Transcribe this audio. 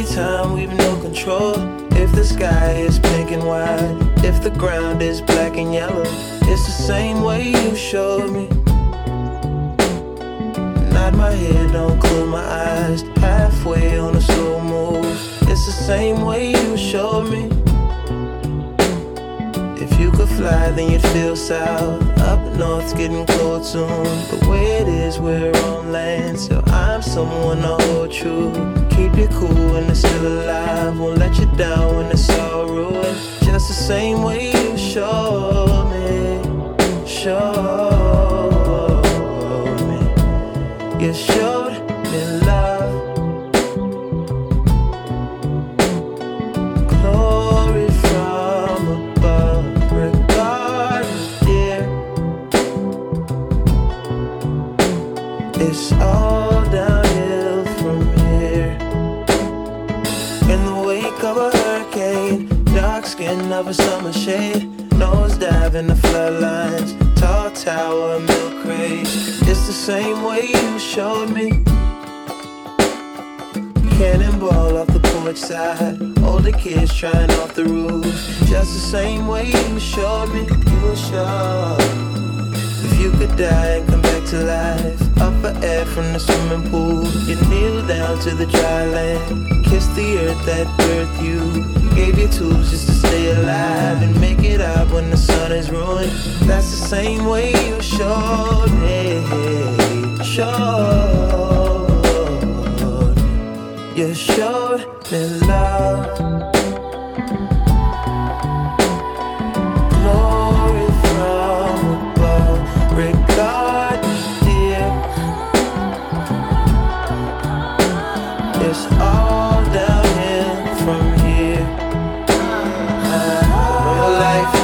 Every time we've no control. If the sky is pink and white, if the ground is black and yellow, it's the same way you showed me. Nod my head, don't close my eyes. Halfway on a slow move, it's the same way you showed me. If you could fly, then you'd feel south. Up north's getting cold soon. The way it is, we're on land, so I'm someone to hold true. Keep you cool when it's still alive. Won't let you down when it's all ruined. Just the same way you showed me. Showed me. You showed me love. Glory from above. Regardless, dear, it's all downhill from here. In the wake of a hurricane, dark skin of a summer shade, nose dive in the floodlines, tall tower, milk crate. It's the same way you showed me. Cannonball off the porch side, older kids trying off the roof. Just the same way you showed me. You showed. If you could die and come back to life, up for air from the swimming pool, you kneel down to the dry land, kiss the earth that birthed you, gave you tools just to stay alive and make it out when the sun is ruined. That's the same way you showed me. Showed. You showed me love. Glory from above. Regardless, dear, it's all downhill from here. Real life